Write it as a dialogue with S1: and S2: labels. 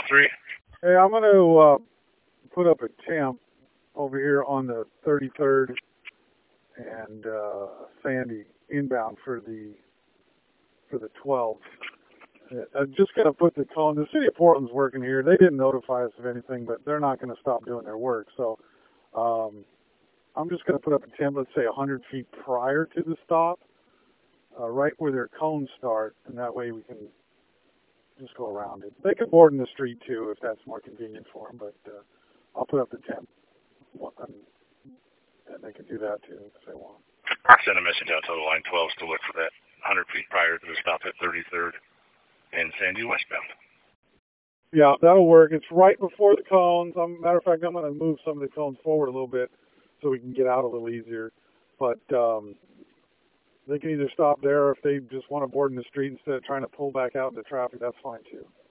S1: 3.
S2: Hey, I'm going to put up a temp over here on the 33rd and Sandy inbound for the 12th. I'm just going to put the cone. The city of Portland's working here. They didn't notify us of anything, but they're not going to stop doing their work. So I'm just going to put up a temp, let's say 100 feet prior to the stop, right where their cones start, and that way we can just go around it. They could board in the street too if that's more convenient for them, but I'll put up the temp, and they can do that too if they want.
S1: I'll send a message out to the line 12s to look for that 100 feet prior to the stop at 33rd and Sandy westbound.
S2: Yeah, that'll work. It's right before the cones. Matter of fact, I'm going to move some of the cones forward a little bit so we can get out a little easier. But they can either stop there, or if they just want to board in the street instead of trying to pull back out into traffic, that's fine too.